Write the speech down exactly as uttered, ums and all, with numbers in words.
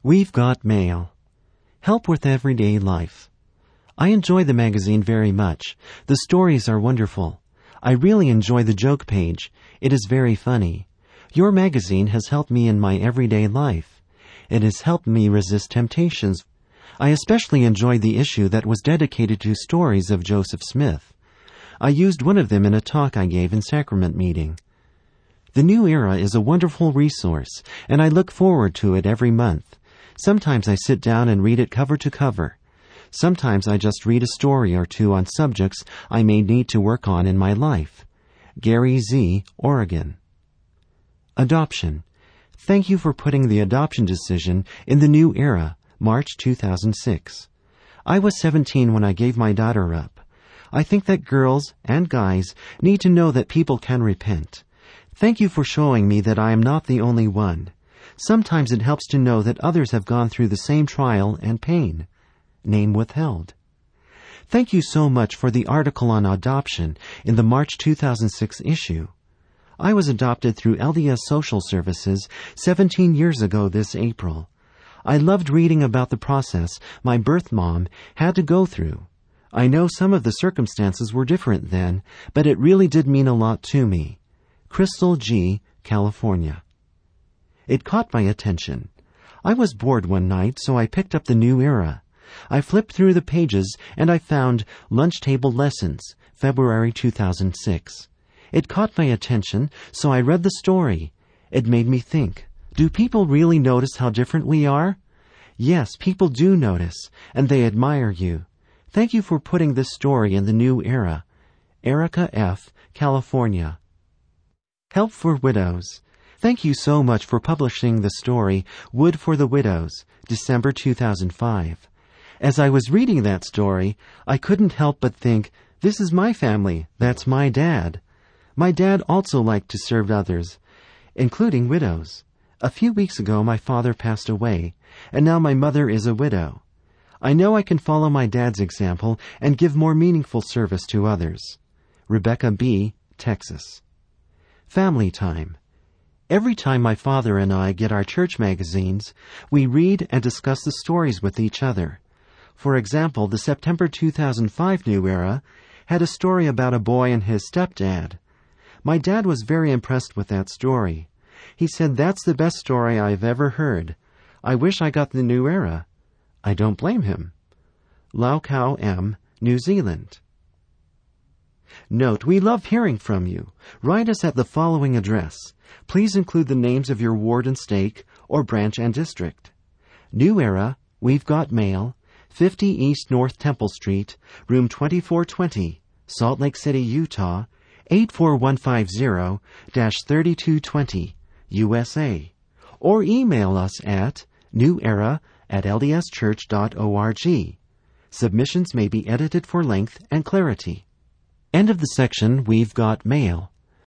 We've Got Mail. Help with everyday life. I enjoy the magazine very much. The stories are wonderful. I really enjoy the joke page. It is very funny. Your magazine has helped me in my everyday life. It has helped me resist temptations. I especially enjoyed the issue that was dedicated to stories of Joseph Smith. I used one of them in a talk I gave in Sacrament meeting. The New Era is a wonderful resource, and I look forward to it every month. Sometimes I sit down and read it cover to cover. Sometimes I just read a story or two on subjects I may need to work on in my life. Gary Z., Oregon. Adoption. Thank you for putting the adoption decision in the New Era, March two thousand six. I was seventeen when I gave my daughter up. I think that girls and guys need to know that people can repent. Thank you for showing me that I am not the only one. Sometimes it helps to know that others have gone through the same trial and pain. Name withheld. Thank you so much for the article on adoption in the March two thousand six issue. I was adopted through L D S Social Services seventeen years ago this April. I loved reading about the process my birth mom had to go through. I know some of the circumstances were different then, but it really did mean a lot to me. Crystal G., California. It caught my attention. I was bored one night, so I picked up the New Era. I flipped through the pages, and I found Lunch Table Lessons, February two thousand six. It caught my attention, so I read the story. It made me think, do people really notice how different we are? Yes, people do notice, and they admire you. Thank you for putting this story in the New Era. Erica F., California. Help for Widows. Thank you so much for publishing the story Wood for the Widows, December two thousand five. As I was reading that story, I couldn't help but think, this is my family, that's my dad. My dad also liked to serve others, including widows. A few weeks ago my father passed away, and now my mother is a widow. I know I can follow my dad's example and give more meaningful service to others. Rebecca B., Texas. Family time. Every time my father and I get our church magazines, we read and discuss the stories with each other. For example, the September two thousand five New Era had a story about a boy and his stepdad. My dad was very impressed with that story. He said, that's the best story I've ever heard. I wish I got the New Era. I don't blame him. Lau Kau M., New Zealand. Note, we love hearing from you. Write us at the following address. Please include the names of your ward and stake, or branch and district. New Era, We've Got Mail, fifty East North Temple Street, room twenty-four twenty, Salt Lake City, Utah, eight four one five zero dash thirty-two twenty, U S A. Or email us at newera at l d s church dot org. Submissions may be edited for length and clarity. End of the section We've Got Mail.